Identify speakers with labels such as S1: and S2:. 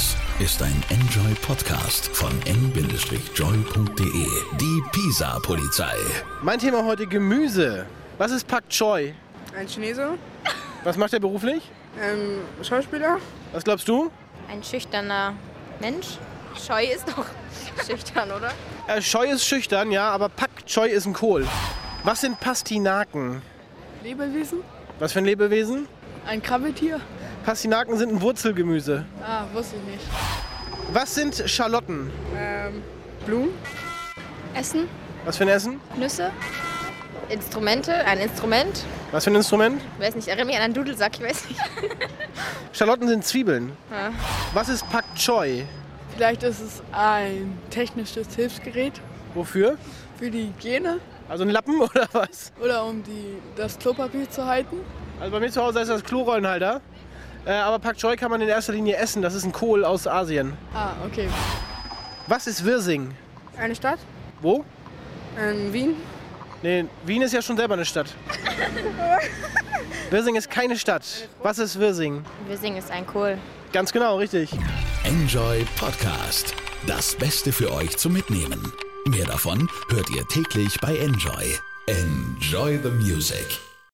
S1: Das ist ein Enjoy-Podcast von n-joy.de. Die Pisa-Polizei.
S2: Mein Thema heute Gemüse. Was ist Pak Choi?
S3: Ein Chinese,
S2: Was macht er beruflich?
S3: Schauspieler,
S2: Was glaubst du?
S4: Ein schüchterner Mensch. Scheu ist doch schüchtern, oder?
S2: Choi ist schüchtern, ja, aber Pak Choi ist ein Kohl. Was sind Pastinaken?
S3: Lebewesen,
S2: Was für ein Lebewesen?
S3: ein Krabbeltier.
S2: Pastinaken sind ein Wurzelgemüse.
S3: Ah, wusste ich nicht.
S2: Was sind Schalotten?
S3: Blumen,
S4: Essen,
S2: Was für ein Essen?
S4: Nüsse, Instrumente, ein Instrument.
S2: Was für ein Instrument?
S4: Ich weiß nicht, erinnere mich an einen Dudelsack, ich weiß nicht.
S2: Schalotten sind Zwiebeln.
S4: Ja.
S2: Was ist Pak Choi?
S3: vielleicht ist es ein technisches Hilfsgerät
S2: Wofür?
S3: für die Hygiene
S2: Also ein Lappen oder was?
S3: oder um das Klopapier zu halten.
S2: Also bei mir zu Hause ist das Klorollenhalter. Aber Pak Choi kann man in erster Linie essen. Das ist ein Kohl aus Asien.
S3: Ah, okay.
S2: Was ist Wirsing?
S3: Eine Stadt,
S2: Wo?
S3: Wien.
S2: Nee, Wien ist ja schon selber eine Stadt. Wirsing ist keine Stadt. Was ist Wirsing?
S4: Wirsing ist ein Kohl.
S2: Ganz genau, richtig.
S1: Enjoy Podcast. Das Beste für euch zum Mitnehmen. Mehr davon hört ihr täglich bei Enjoy. Enjoy the music.